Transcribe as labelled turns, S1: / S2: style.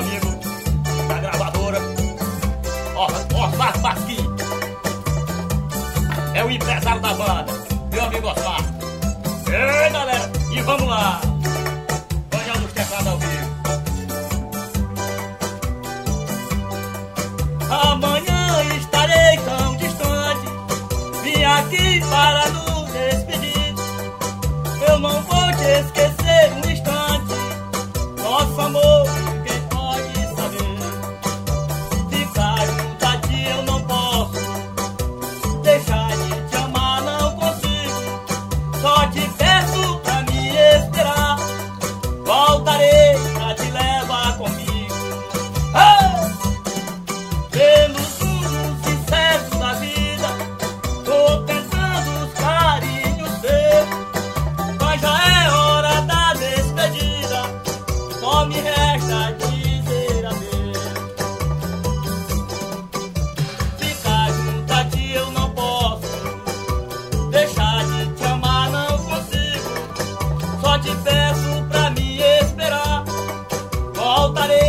S1: amigo da gravadora, Osmar Pasquim. É o empresário da banda, meu amigo Osmar. Ei, galera, e vamos lá. Banhão dos teclados ao vivo. Amanhã estarei tão distante, vim aqui para nos despedir. Eu não vou te esquecer um instante, nosso amor ninguém pode saber. Ficar junto a ti eu não posso, deixar de te amar não consigo. Só te peço pra me esperar, voltarei pra te levar comigo. Pelos mundos incertos da vida, tô tentando os carinhos ver, mas já é hora da despedida, só me resta dizer adeus. Ficar junto a ti eu não posso, deixar de te amar não consigo. Só te peço pra me esperar, voltarei